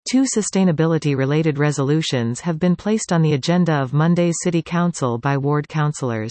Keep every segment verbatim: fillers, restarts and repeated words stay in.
Two sustainability-related resolutions have been placed on the agenda of Monday's City Council by ward councillors.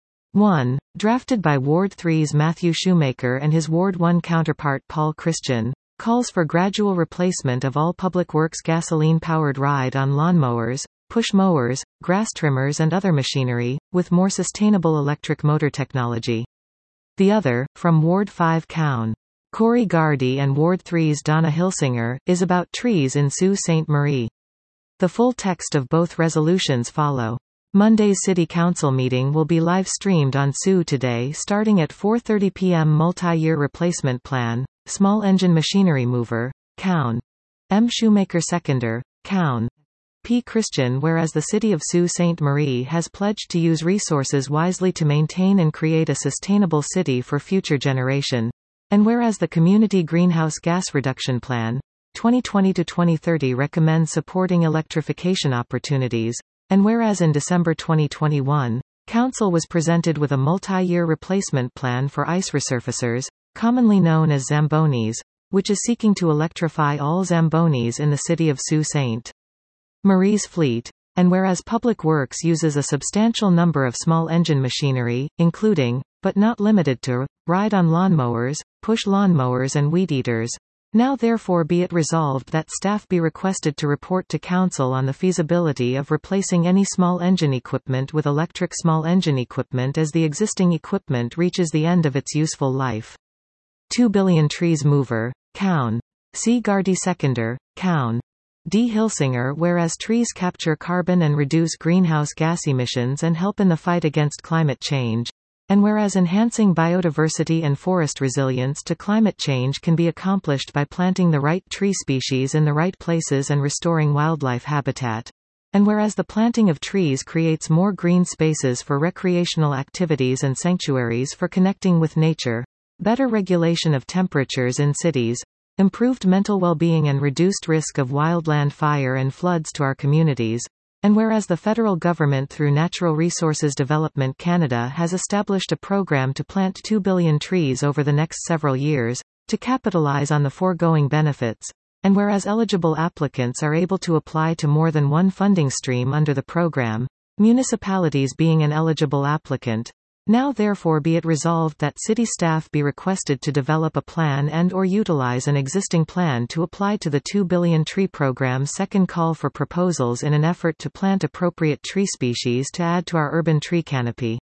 one. Drafted by Ward three's Matthew Shoemaker and his Ward one counterpart Paul Christian, calls for gradual replacement of all public works gasoline-powered ride-on lawnmowers, push mowers, grass trimmers and other machinery, with more sustainable electric motor technology. The other, from Ward five Cown. Corey Gardy and Ward three's Donna Hilsinger, is about trees in Sault Ste. Marie. The full text of both resolutions follow. Monday's City Council meeting will be live-streamed on Sault today starting at four thirty p m Multi-year replacement plan, small engine machinery mover, Cown. M. Shoemaker Seconder, Cown. P. Christian. Whereas the City of Sault Ste. Marie has pledged to use resources wisely to maintain and create a sustainable city for future generation. And whereas the Community Greenhouse Gas Reduction Plan, twenty twenty to twenty thirty recommends supporting electrification opportunities, and whereas in December twenty twenty-one, Council was presented with a multi-year replacement plan for ice resurfacers, commonly known as Zambonis, which is seeking to electrify all Zambonis in the city of Sault Ste. Marie's fleet, and whereas Public Works uses a substantial number of small engine machinery, including, but not limited to, ride-on lawnmowers, push lawnmowers and weed-eaters. Now therefore be it resolved that staff be requested to report to Council on the feasibility of replacing any small engine equipment with electric small engine equipment as the existing equipment reaches the end of its useful life. two billion Trees Mover, Cown. C. Gardy Seconder, Cown. D. Hilsinger. Whereas trees capture carbon and reduce greenhouse gas emissions and help in the fight against climate change, and whereas enhancing biodiversity and forest resilience to climate change can be accomplished by planting the right tree species in the right places and restoring wildlife habitat, and whereas the planting of trees creates more green spaces for recreational activities and sanctuaries for connecting with nature, better regulation of temperatures in cities, improved mental well-being and reduced risk of wildland fire and floods to our communities, and whereas the federal government through Natural Resources Development Canada has established a program to plant two billion trees over the next several years, to capitalize on the foregoing benefits, and whereas eligible applicants are able to apply to more than one funding stream under the program, municipalities being an eligible applicant, now therefore be it resolved that city staff be requested to develop a plan and or utilize an existing plan to apply to the two billion Tree Program's second call for proposals in an effort to plant appropriate tree species to add to our urban tree canopy.